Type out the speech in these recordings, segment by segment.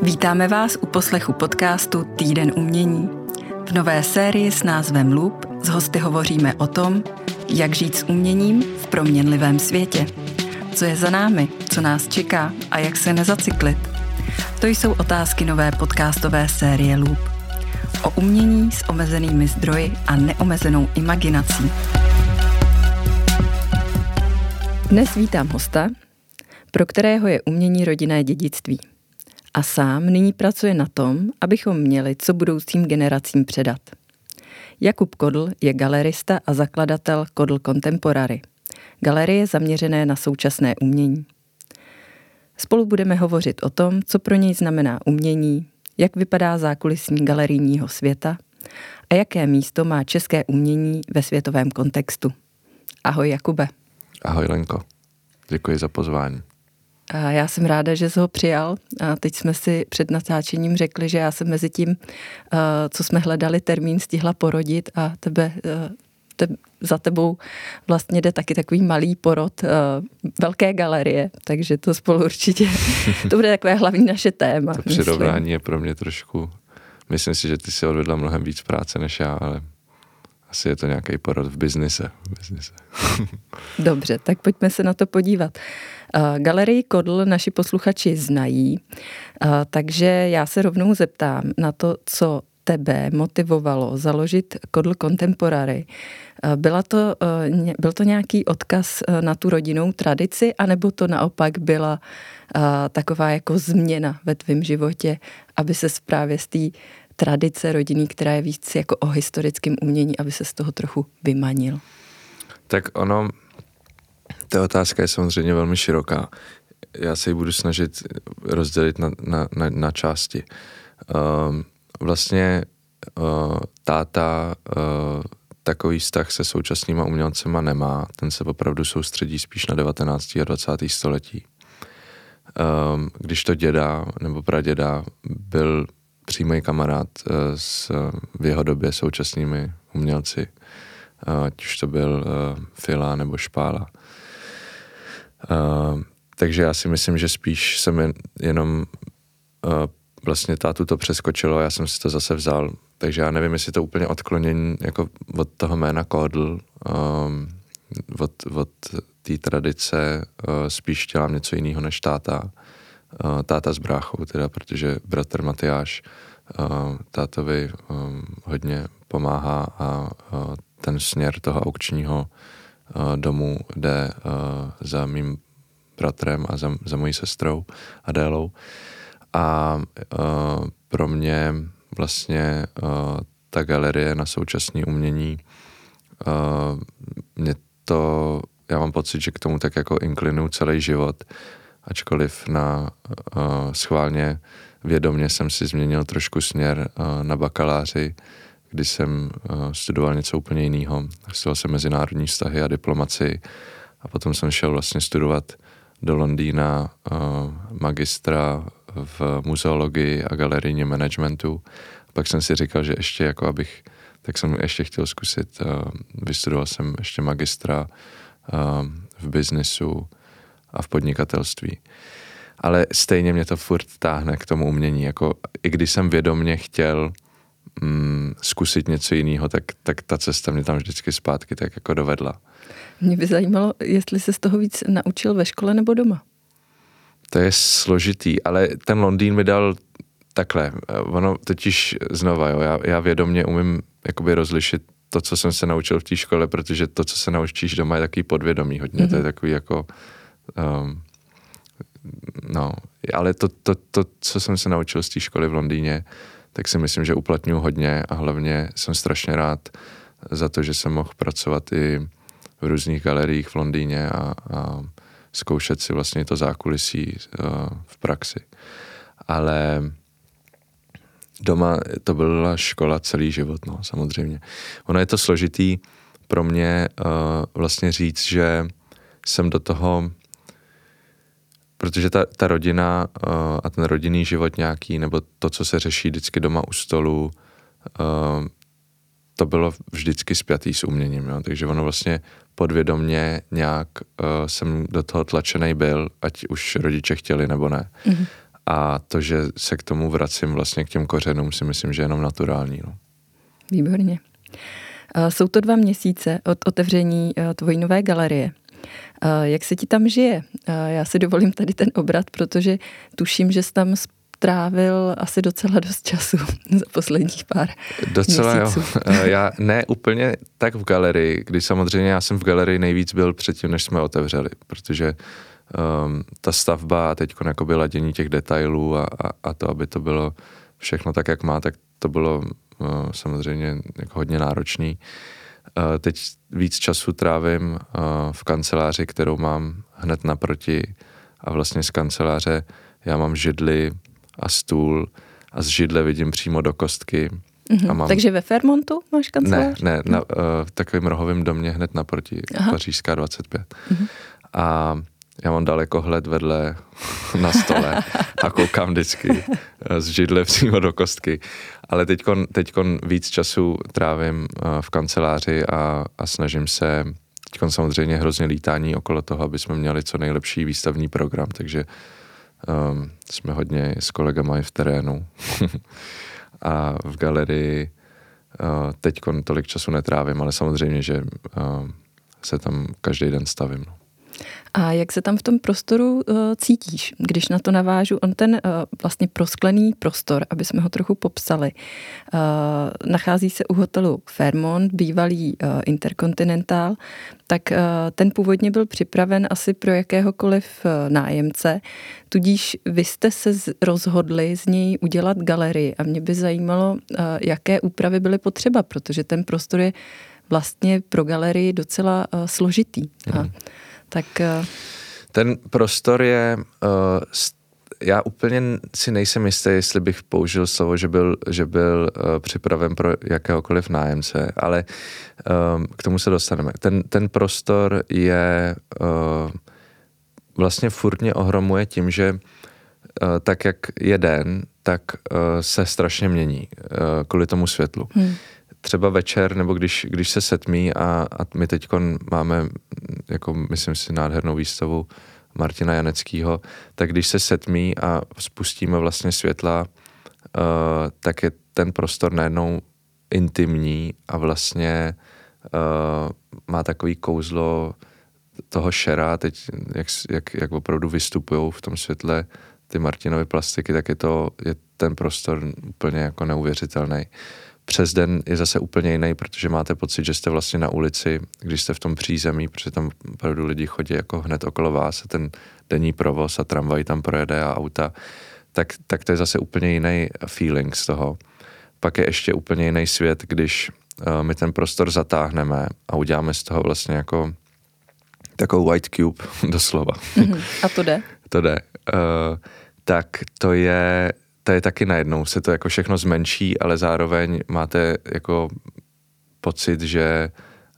Vítáme vás u poslechu podcastu Týden umění. V nové sérii s názvem Loop s hosty hovoříme o tom, jak žít s uměním v proměnlivém světě. Co je za námi, co nás čeká a jak se nezacyklit. To jsou otázky nové podcastové série Loop. O umění s omezenými zdroji a neomezenou imaginací. Dnes vítám hosta, pro kterého je umění rodinné dědictví. A sám nyní pracuje na tom, abychom měli co budoucím generacím předat. Jakub Kodl je galerista a zakladatel Kodl Contemporary, galerie zaměřené na současné umění. Spolu budeme hovořit o tom, co pro něj znamená umění, jak vypadá zákulisní galerijního světa a jaké místo má české umění ve světovém kontextu. Ahoj Jakube. Ahoj Lenko, děkuji za pozvání. A já jsem ráda, že jsi ho přijal. A teď jsme si před natáčením řekli, že já jsem mezi tím, co jsme hledali termín, stihla porodit a za tebou vlastně jde taky takový malý porod velké galerie, takže to spolu určitě, to bude takové hlavní naše téma. To přirovnání je pro mě trošku, myslím si, že ty si odvedla mnohem víc práce než já, ale asi je to nějaký porod v biznise. Dobře, tak pojďme se na to podívat. Galerii Kodl naši posluchači znají, takže já se rovnou zeptám na to, co tebe motivovalo založit Kodl Contemporary. Byl to nějaký odkaz na tu rodinnou tradici, anebo to naopak byla taková jako změna ve tvém životě, aby se právě z té tradice rodinný, která je víc jako o historickém umění, aby se z toho trochu vymanil? Tak ta otázka je samozřejmě velmi široká. Já se ji budu snažit rozdělit na části. Vlastně táta takový vztah se současnýma umělcema nemá. Ten se opravdu soustředí spíš na 19. a 20. století. Když to děda nebo praděda byl přímý kamarád v jeho době současnými umělci, ať už to byl Fila nebo Špála. Takže já si myslím, že spíš jsem jenom vlastně tátu to přeskočilo a já jsem si to zase vzal. Takže já nevím, jestli to úplně odklonění jako od toho jména Kodl, od té tradice, spíš dělám něco jiného než táta. Táta s bráchou teda, protože bratr Matyáš tátovi hodně pomáhá a ten směr toho aukčního domu jde za mým bratrem a za mojí sestrou Adélou. A pro mě vlastně ta galerie na současné umění, já mám pocit, že k tomu tak jako inklinuju celý život, ačkoliv schválně vědomě jsem si změnil trošku směr na bakaláři, kdy jsem studoval něco úplně jiného. Studoval jsem mezinárodní vztahy a diplomaci a potom jsem šel vlastně studovat do Londýna magistra v muzeologii a galerijním managementu. Pak jsem si říkal, že ještě tak jsem ještě chtěl zkusit. Vystudoval jsem ještě magistra v biznesu a v podnikatelství. Ale stejně mě to furt táhne k tomu umění. Jako, i když jsem vědomě chtěl zkusit něco jiného, tak ta cesta mě tam vždycky zpátky tak jako dovedla. Mě by zajímalo, jestli se z toho víc naučil ve škole nebo doma. To je složitý, ale ten Londýn mi dal takhle. Ono totiž znova, jo, já vědomě umím jakoby rozlišit to, co jsem se naučil v té škole, protože to, co se naučíš doma, je takový podvědomí hodně. Mm-hmm. To je takový jako ale to, co jsem se naučil z té školy v Londýně, tak si myslím, že uplatňuji hodně a hlavně jsem strašně rád za to, že jsem mohl pracovat i v různých galeriích v Londýně a zkoušet si vlastně to zákulisí v praxi. Ale doma to byla škola celý život, no, samozřejmě. Ono je to složitý pro mě vlastně říct, že jsem do toho, protože ta rodina a ten rodinný život nějaký, nebo to, co se řeší vždycky doma u stolu, to bylo vždycky spjatý s uměním, jo? Takže ono vlastně podvědomně nějak jsem do toho tlačený byl, ať už rodiče chtěli nebo ne. Mm-hmm. A to, že se k tomu vracím vlastně k těm kořenům, si myslím, že je jenom naturální. No. Výborně. Jsou to 2 měsíce od otevření tvojí nové galerie. Jak se ti tam žije? Já si dovolím tady ten obrat, protože tuším, že jsi tam strávil asi docela dost času za posledních pár měsíců. Jo. Já ne úplně tak v galerii, když samozřejmě já jsem v galerii nejvíc byl předtím, než jsme otevřeli, protože ta stavba a teď jakoby ladění těch detailů a to, aby to bylo všechno tak, jak má, tak to bylo samozřejmě jako hodně náročný. Teď víc času trávím v kanceláři, kterou mám hned naproti a vlastně z kanceláře já mám židli a stůl a z židle vidím přímo do kostky. A mám... Takže ve Fairmontu máš kancelář? Ne, v takovém rohovém domě hned naproti, Pařížská 25. A já mám dalekohled vedle na stole a koukám vždycky z židle přímo do kostky. Ale teďkon víc času trávím v kanceláři a snažím se, teďkon samozřejmě hrozně lítání okolo toho, aby jsme měli co nejlepší výstavní program, takže jsme hodně s kolegama i v terénu. A v galerii teďkon tolik času netrávím, ale samozřejmě, že se tam každý den stavím. No. A jak se tam v tom prostoru cítíš, když na to navážu? On ten vlastně prosklený prostor, aby jsme ho trochu popsali, nachází se u hotelu Fairmont, bývalý Intercontinental, tak ten původně byl připraven asi pro jakéhokoliv nájemce, tudíž vy jste se rozhodli z něj udělat galerii a mě by zajímalo, jaké úpravy byly potřeba, protože ten prostor je vlastně pro galerii docela složitý. Tak... Ten prostor je, já úplně si nejsem jistý, jestli bych použil slovo, že byl připraven pro jakéhokoliv nájemce, ale k tomu se dostaneme. Ten prostor je vlastně furt mě ohromuje tím, že tak, jak je den, tak se strašně mění kvůli tomu světlu. Třeba večer, nebo když se setmí a my teďkon máme, jako myslím si, nádhernou výstavu Martina Janeckýho, tak když se setmí a spustíme vlastně světla, tak je ten prostor najednou intimní a vlastně má takový kouzlo toho šera, teď jak opravdu vystupujou v tom světle ty Martinovy plastiky, tak je ten prostor úplně jako neuvěřitelný. Přes den je zase úplně jiný, protože máte pocit, že jste vlastně na ulici, když jste v tom přízemí, protože tam opravdu lidi chodí jako hned okolo vás a ten denní provoz a tramvaj tam projede a auta, tak to je zase úplně jiný feeling z toho. Pak je ještě úplně jiný svět, když my ten prostor zatáhneme a uděláme z toho vlastně jako takovou white cube doslova. A to jde? To jde. Tak to je taky najednou, se to jako všechno zmenší, ale zároveň máte jako pocit, že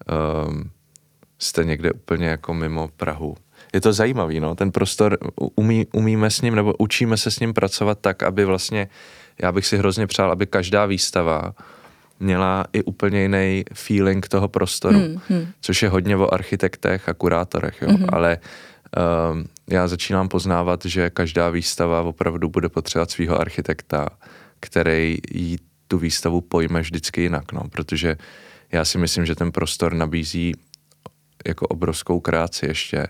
jste někde úplně jako mimo Prahu. Je to zajímavý, no, ten prostor, umíme s ním, nebo učíme se s ním pracovat tak, aby vlastně, já bych si hrozně přál, aby každá výstava měla i úplně jiný feeling toho prostoru, což je hodně o architektech a kurátorech, jo, ale já začínám poznávat, že každá výstava opravdu bude potřebovat svého architekta, který jí tu výstavu pojme vždycky jinak, no, protože já si myslím, že ten prostor nabízí jako obrovskou kreaci ještě,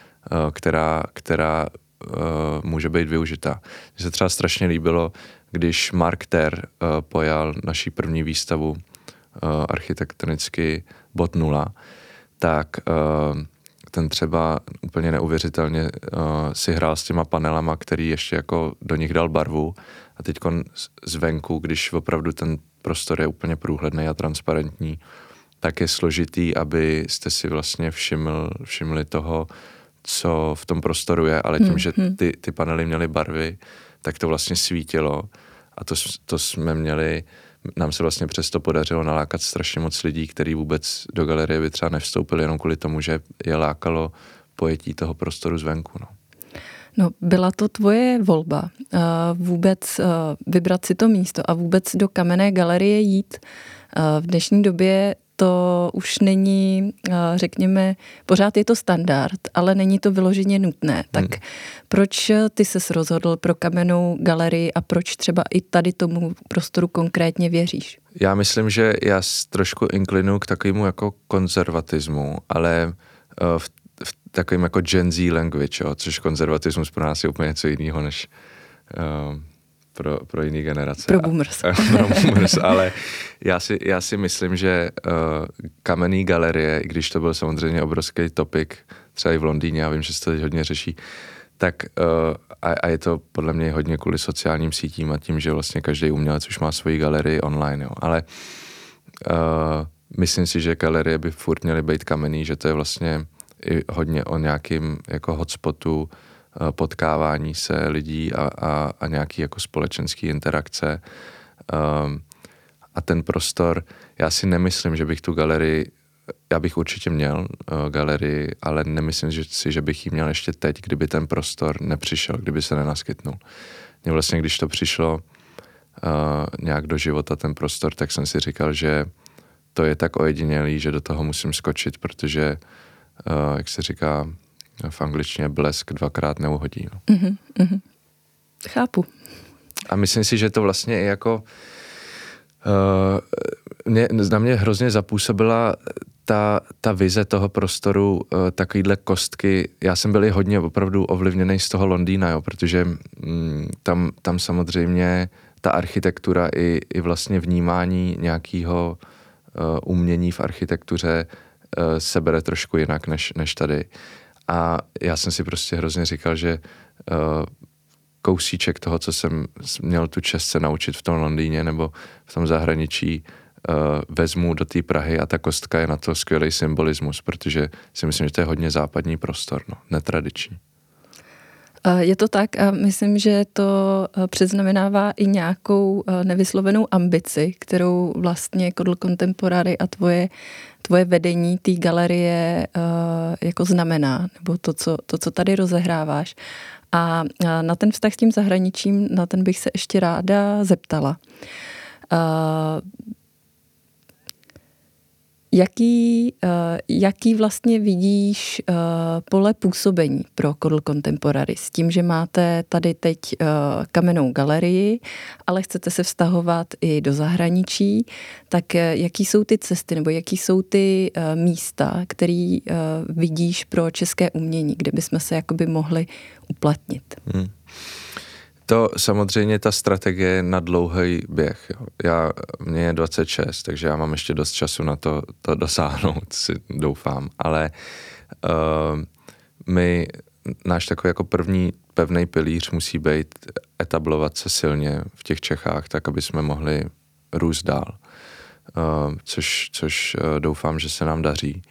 která může být využitá. Mně se třeba strašně líbilo, když Mark Ter pojal naší první výstavu architektonicky Bod 0, tak ten třeba úplně neuvěřitelně si hrál s těma panelama, který ještě jako do nich dal barvu a teď zvenku, když opravdu ten prostor je úplně průhledný a transparentní, tak je složitý, abyste si vlastně všimli toho, co v tom prostoru je, ale tím, že ty panely měly barvy, tak to vlastně svítilo a to jsme měli, nám se vlastně přesto podařilo nalákat strašně moc lidí, kteří vůbec do galerie by třeba nevstoupili jenom kvůli tomu, že je lákalo pojetí toho prostoru zvenku. No, byla to tvoje volba vůbec vybrat si to místo a vůbec do Kamenné galerie jít. V dnešní době to už není, řekněme, pořád je to standard, ale není to vyloženě nutné. Tak proč ty ses rozhodl pro Kamennou galerii a proč třeba i tady tomu prostoru konkrétně věříš? Já myslím, že já trošku inklinuji k takovému jako konzervatismu, ale v takovým jako Gen Z language, což konzervatismus pro nás je úplně něco jiného než pro jiný generace. Pro boomers. Pro boomers, ale já si myslím, že Kamenný galerie, i když to byl samozřejmě obrovský topik, třeba i v Londýně, já vím, že se to teď hodně řeší, tak a je to podle mě hodně kvůli sociálním sítím a tím, že vlastně každý umělec už má svoji galerii online, jo. Ale myslím si, že galerie by furt měly být kamenný, že to je vlastně i hodně o nějakým jako hotspotu potkávání se lidí a nějaký jako společenský interakce. A ten prostor, já si nemyslím, že bych tu galerii, já bych určitě měl galerii, ale nemyslím si, že bych ji měl ještě teď, kdyby ten prostor nepřišel, kdyby se nenaskytnul. Mně vlastně, když to přišlo nějak do života ten prostor, tak jsem si říkal, že to je tak ojedinělý, že do toho musím skočit, protože, jak se říká v angličtině, blesk dvakrát neuhodí. No. Chápu. A myslím si, že to vlastně je jako na mě hrozně zapůsobila ta vize toho prostoru, takovýhle kostky. Já jsem byl i hodně opravdu ovlivněný z toho Londýna, jo, protože tam samozřejmě ta architektura i vlastně vnímání nějakého umění v architektuře se bere trošku jinak než tady. A já jsem si prostě hrozně říkal, že kousíček toho, co jsem měl tu čest se naučit v tom Londýně nebo v tom zahraničí, vezmu do té Prahy a ta kostka je na to skvělý symbolismus, protože si myslím, že to je hodně západní prostor, no, netradiční. Je to tak a myslím, že to předznamenává i nějakou nevyslovenou ambici, kterou vlastně Coddle Contemporary a tvoje vedení té galerie jako znamená, nebo to, co tady rozehráváš. A na ten vztah s tím zahraničím, na ten bych se ještě ráda zeptala. Jaký vlastně vidíš pole působení pro Coddle Contemporary s tím, že máte tady teď Kamennou galerii, ale chcete se vztahovat i do zahraničí, tak jaký jsou ty cesty nebo jaký jsou ty místa, který vidíš pro české umění, kde bychom se jakoby mohli uplatnit? To samozřejmě ta strategie je na dlouhý běh. Jo. Mně je 26, takže já mám ještě dost času na to dosáhnout, si doufám. Ale náš takový jako první pevný pilíř musí být etablovat se silně v těch Čechách, tak aby jsme mohli růst dál. Což doufám, že se nám daří.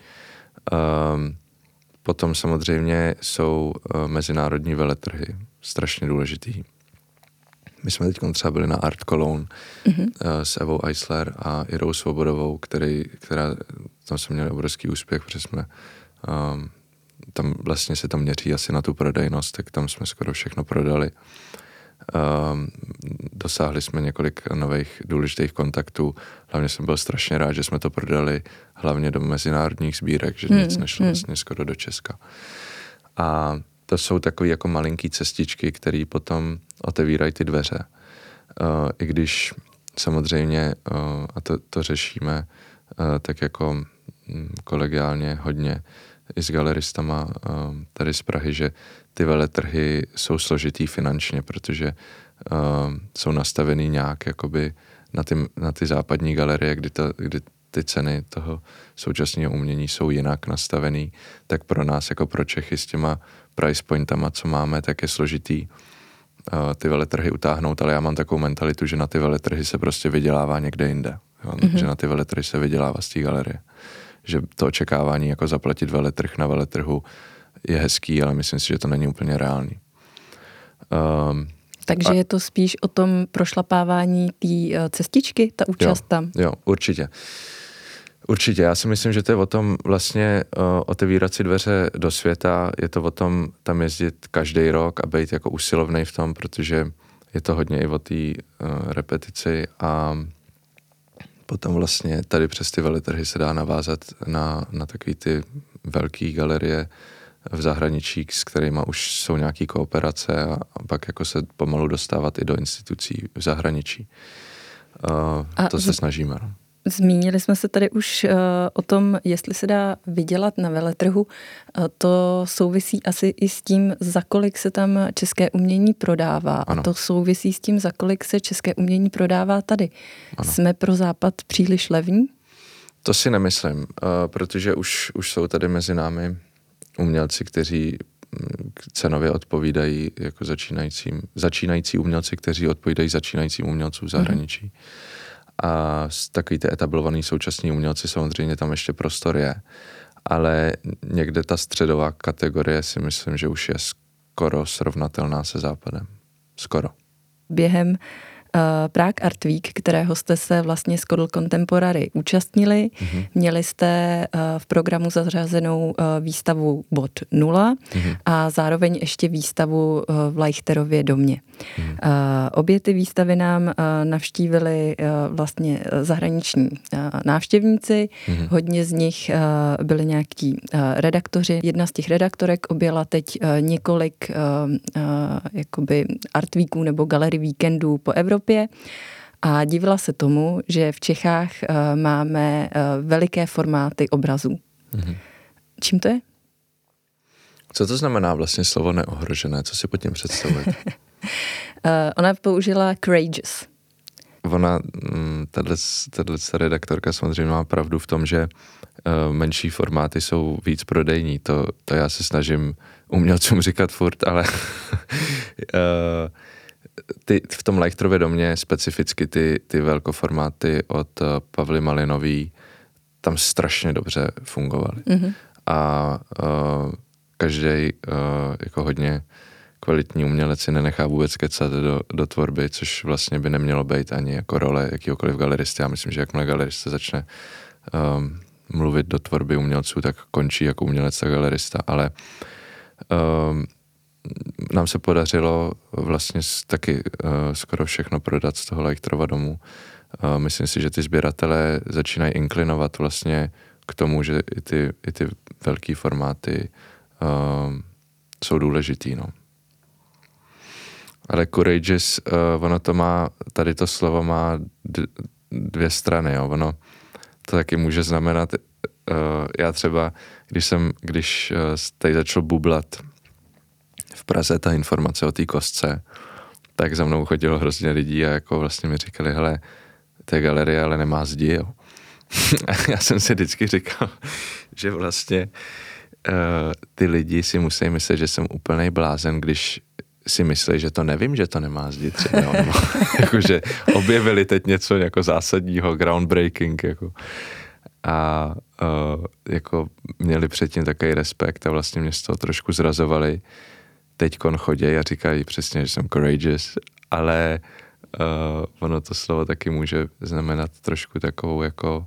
Potom samozřejmě jsou mezinárodní veletrhy, strašně důležitý. My jsme teď třeba byli na Art Cologne s Evou Eisler a Irou Svobodovou, která tam jsme měli obrovský úspěch, protože jsme tam vlastně se to měří asi na tu prodejnost, tak tam jsme skoro všechno prodali. Dosáhli jsme několik nových důležitých kontaktů. Hlavně jsem byl strašně rád, že jsme to prodali hlavně do mezinárodních sbírek, že nic nešlo vlastně skoro do Česka. A to jsou takové jako malinký cestičky, které potom otevírají ty dveře. I když samozřejmě, a to řešíme tak jako kolegiálně hodně i s galeristama tady z Prahy, že ty veletrhy jsou složitý finančně, protože jsou nastavený nějak jakoby na ty západní galerie, kdy ty ceny toho současného umění jsou jinak nastavený, tak pro nás jako pro Čechy s těma price pointama, co máme, tak je složitý ty veletrhy utáhnout, ale já mám takovou mentalitu, že na ty veletrhy se prostě vydělává někde jinde. Jo? Že na ty veletrhy se vydělává z té galerie. Že to očekávání jako zaplatit veletrh na veletrhu je hezký, ale myslím si, že to není úplně reálný. Takže je to spíš o tom prošlapávání té cestičky, ta účast tam? Jo, určitě. Určitě, já si myslím, že to je o tom vlastně otevírat si dveře do světa, je to o tom tam jezdit každý rok a být jako usilovnej v tom, protože je to hodně i o té repetici a Potom vlastně tady přes ty veletrhy se dá navázat na takový ty velký galerie v zahraničí, s kterými už jsou nějaký kooperace a pak jako se pomalu dostávat i do institucí v zahraničí. To se snažíme. No. Zmínili jsme se tady už o tom, jestli se dá vydělat na veletrhu. To souvisí asi i s tím, za kolik se tam české umění prodává. Ano. A to souvisí s tím, za kolik se české umění prodává tady. Ano. Jsme pro Západ příliš levní? To si nemyslím, protože už jsou tady mezi námi umělci, kteří cenově odpovídají jako začínající umělci, kteří odpovídají začínajícím umělcům v zahraničí. A takový ty etablovaný současní umělci samozřejmě tam ještě prostor je. Ale někde ta středová kategorie si myslím, že už je skoro srovnatelná se Západem. Skoro. Během Prague Art Week, kterého jste se vlastně s Kodl Contemporary účastnili. Měli jste v programu zařazenou výstavu Bod 0 a zároveň ještě výstavu v Leuchterově domě. Obě ty výstavy nám navštívili vlastně zahraniční návštěvníci. Hodně z nich byli nějaký redaktoři. Jedna z těch redaktorek objela teď několik jakoby Art Weeků nebo Gallery Weekendů po Evropě a divila se tomu, že v Čechách máme veliké formáty obrazů. Čím to je? Co to znamená vlastně slovo neohrožené? Co si pod tím představuje? Ona použila courageous. Ona, tato redaktorka samozřejmě má pravdu v tom, že menší formáty jsou víc prodejní. To já se snažím umělcům říkat furt, ale v tom Leuchterově domě specificky ty velkoformáty od Pavly Malinový tam strašně dobře fungovaly. A každý jako hodně kvalitní umělec si nenechá vůbec kecat do tvorby, což vlastně by nemělo být ani jako role jakýhokoliv galeristy. Já myslím, že jakmile galerista začne mluvit do tvorby umělců, tak končí jako umělec, tak galerista. Ale nám se podařilo vlastně taky skoro všechno prodat z toho Leuchterova domu. Myslím si, že ty sběratelé začínají inklinovat vlastně k tomu, že i ty velký formáty jsou důležitý, no. Ale courageous, ono to má, tady to slovo má dvě strany, jo. Ono to taky může znamenat, já třeba, když tady začal bublat v Praze ta informace o té kostce, tak za mnou chodilo hrozně lidí a jako vlastně mi říkali, hele, to je galerie, ale nemá zdi, jo. A já jsem si vždycky říkal, že vlastně ty lidi si musí myslet, že jsem úplnej blázen, když si myslí, že to nevím, že to nemá zdi třeba, jo. Jakože objevili teď něco jako zásadního, groundbreaking, jako. A jako měli předtím takový respekt a vlastně mě z toho trošku zrazovali. Teďkon choděj a říkají přesně, že jsem courageous, ale ono to slovo taky může znamenat trošku takovou jako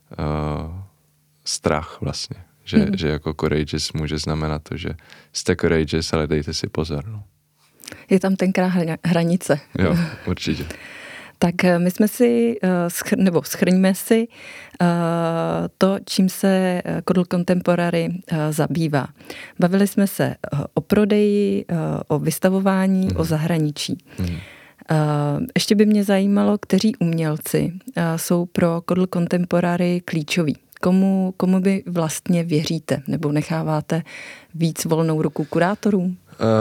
strach vlastně. Že jako courageous může znamenat to, že jste courageous, ale dejte si pozor. No. Je tam tenkrá hranice. Jo, určitě. Tak my jsme si, shrňme si to, čím se Kodl Contemporary zabývá. Bavili jsme se o prodeji, o vystavování, o zahraničí. Ještě by mě zajímalo, kteří umělci jsou pro Kodl Contemporary klíčoví. Komu by vlastně věříte? Nebo necháváte víc volnou ruku kurátorům?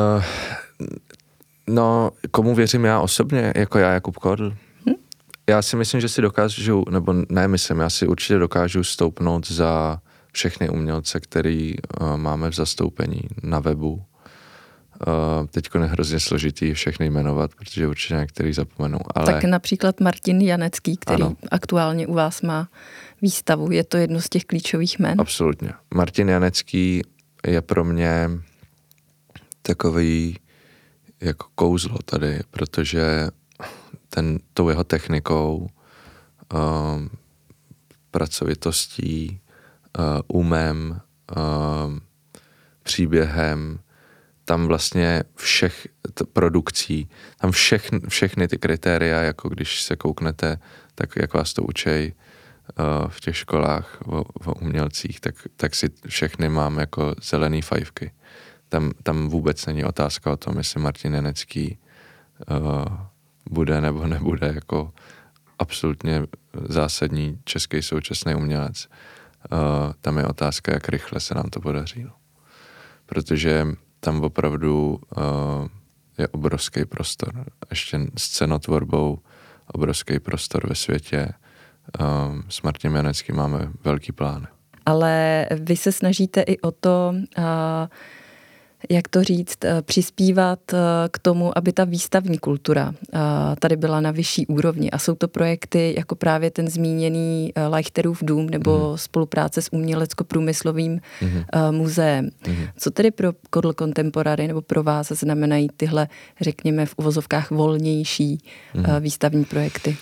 No, komu věřím já osobně, jako já, Jakub Kodl? Já si myslím, že si dokážu, nebo ne myslím, já si určitě dokážu stoupnout za všechny umělce, který máme v zastoupení na webu. Teďko je hrozně složitý všechny jmenovat, protože určitě některý zapomenu. Ale... Tak například Martin Janecký, který aktuálně u vás má výstavu. Je to jedno z těch klíčových jmen? Absolutně. Martin Janecký je pro mě takový jako kouzlo tady, protože tou jeho technikou, pracovitostí, umem, příběhem tam vlastně všech produkcí, tam všechny ty kritéria, jako když se kouknete, tak jak vás to učej v těch školách o umělcích, tak si všechny mám jako zelený fajfky. Tam vůbec není otázka o tom, jestli Martin Janecký bude nebo nebude jako absolutně zásadní český současný umělec. Tam je otázka, jak rychle se nám to podaří. No. Protože tam opravdu je obrovský prostor. Ještě s cenotvorbou obrovský prostor ve světě. S Martinem Janeckým máme velký plány. Ale vy se snažíte i o to, jak to říct, přispívat k tomu, aby ta výstavní kultura tady byla na vyšší úrovni. A jsou to projekty jako právě ten zmíněný Leuchterův dům nebo spolupráce s umělecko-průmyslovým muzeem. Co tedy pro Kodl Contemporary nebo pro vás znamenají tyhle, řekněme, v uvozovkách volnější výstavní projekty?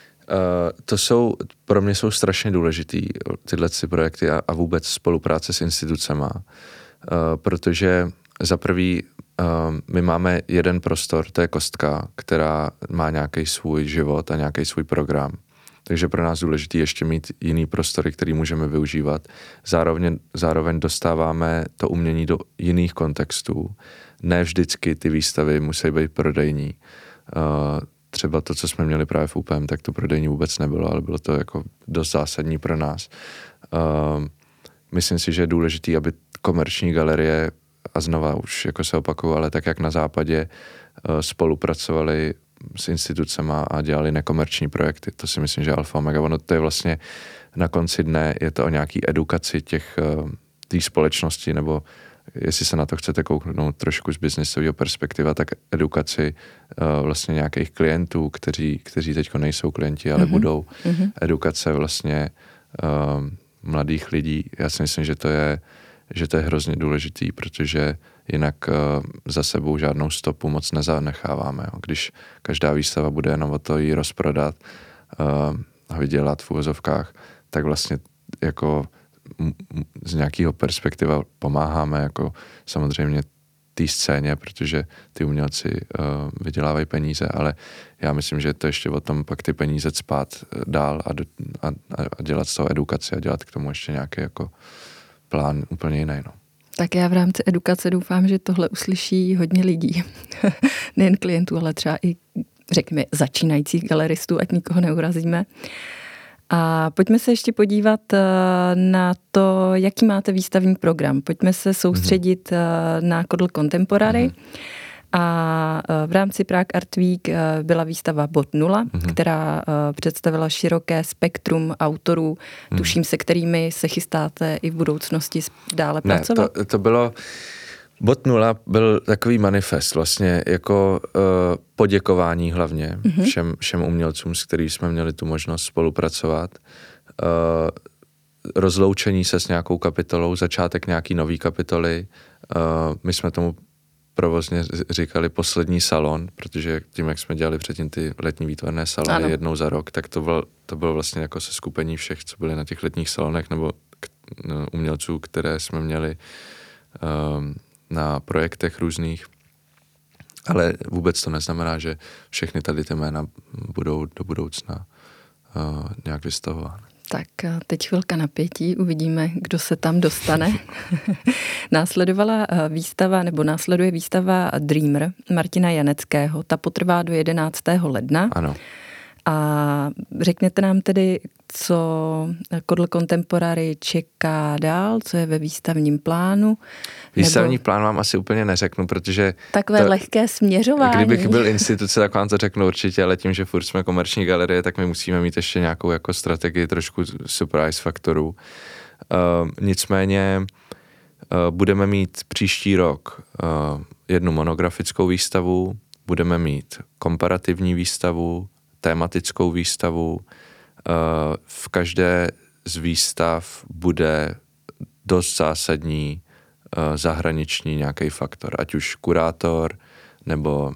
Pro mě jsou strašně důležitý tyhle projekty a vůbec spolupráce s institucema, protože za prvý my máme jeden prostor, to je Kostka, která má nějaký svůj život a nějaký svůj program. Takže pro nás důležitý ještě mít jiný prostory, který můžeme využívat. Zároveň dostáváme to umění do jiných kontextů. Ne vždycky ty výstavy musí být prodejní. Třeba to, co jsme měli právě v UPM, tak to prodejní vůbec nebylo, ale bylo to jako dost zásadní pro nás. Myslím si, že je důležitý, aby komerční galerie, a znova už jako se opakuju, ale tak jak na západě spolupracovali s institucema a dělali nekomerční projekty. To si myslím, že alfa omega. Ono to je vlastně na konci dne, je to o nějaký edukaci té společnosti, nebo jestli se na to chcete kouknout trošku z biznisového perspektiva, tak edukaci vlastně nějakých klientů, kteří teďko nejsou klienti, ale budou. Edukace vlastně mladých lidí. Já si myslím, že to je hrozně důležitý, protože jinak za sebou žádnou stopu moc nezanecháváme. Když každá výstava bude jenom o to jí rozprodat a vydělat v uvozovkách, tak vlastně jako z nějakého perspektiva pomáháme jako samozřejmě té scéně, protože ty umělci vydělávají peníze, ale já myslím, že to ještě o tom pak ty peníze cpát dál a dělat z toho edukaci a dělat k tomu ještě nějaký jako plán úplně jiný. No. Tak já v rámci edukace doufám, že tohle uslyší hodně lidí. Nejen klientů, ale třeba i, řekněme, začínajících galeristů, ať nikoho neurazíme. A pojďme se ještě podívat na to, jaký máte výstavní program. Pojďme se soustředit na Kodl Contemporary. A v rámci Prague Art Week byla výstava Bod 0, která představila široké spektrum autorů, tuším, se kterými se chystáte i v budoucnosti dále pracovat. To bylo... Bod 0 byl takový manifest, vlastně jako poděkování hlavně všem umělcům, s kterými jsme měli tu možnost spolupracovat. Rozloučení se s nějakou kapitolou, začátek nějaký nový kapitoly. My jsme tomu provozně říkali poslední salon, protože tím, jak jsme dělali předtím ty letní výtvarné salony jednou za rok, tak to bylo vlastně jako seskupení všech, co byli na těch letních salonech, nebo umělců, které jsme měli na projektech různých. Ale vůbec to neznamená, že všechny tady ty jména budou do budoucna nějak vystavovány. Tak teď chvilka napětí, uvidíme, kdo se tam dostane. Následuje výstava Dreamer Martina Janeckého. Ta potrvá do 11. ledna. Ano. A řekněte nám tedy, co Kodl Contemporary čeká dál, co je ve výstavním plánu? Výstavní plán vám asi úplně neřeknu, protože... Takové lehké směřování. Kdybych byl instituce, tak vám to řeknu určitě, ale tím, že furt jsme komerční galerie, tak my musíme mít ještě nějakou jako strategii trošku surprise faktorů. Nicméně budeme mít příští rok jednu monografickou výstavu, budeme mít komparativní výstavu, tematickou výstavu. V každé z výstav bude dost zásadní zahraniční nějaký faktor, ať už kurátor, nebo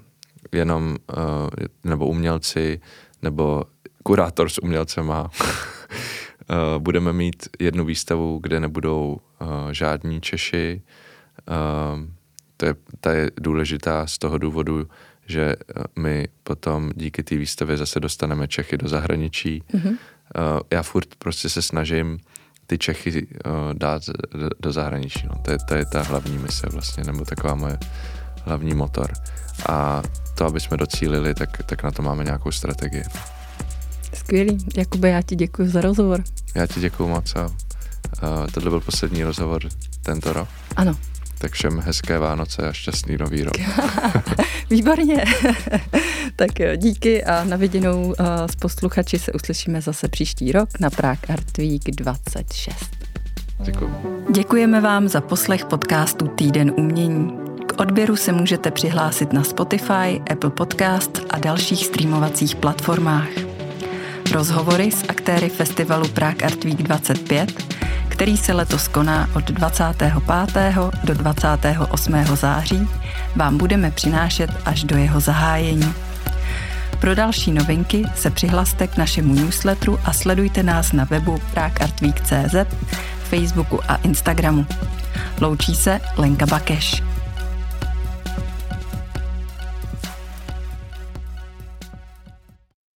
umělci, nebo kurátor s umělcema. Budeme mít jednu výstavu, kde nebudou žádní Češi. ta je důležitá z toho důvodu, že my potom díky té výstavě zase dostaneme Čechy do zahraničí. Já furt prostě se snažím ty Čechy dát do zahraničí. No. To je ta hlavní mise vlastně, nebo taková moje hlavní motor. A to, aby jsme docílili, tak na to máme nějakou strategii. Skvělý. Jakube, já ti děkuji za rozhovor. Já ti děkuji moc a tohle byl poslední rozhovor tento rok. Ano. Tak všem hezké Vánoce a šťastný nový rok. Výborně. Tak jo, díky a na viděnou s posluchači se uslyšíme zase příští rok na Prague Art Week 26. Děkuji. Děkujeme vám za poslech podcastu Týden umění. K odběru se můžete přihlásit na Spotify, Apple Podcast a dalších streamovacích platformách. Rozhovory s aktéry festivalu Prague Art Week 25, který se letos koná od 25. do 28. září, vám budeme přinášet až do jeho zahájení. Pro další novinky se přihlaste k našemu newsletteru a sledujte nás na webu pragueartweek.cz, Facebooku a Instagramu. Loučí se Lenka Bakeš.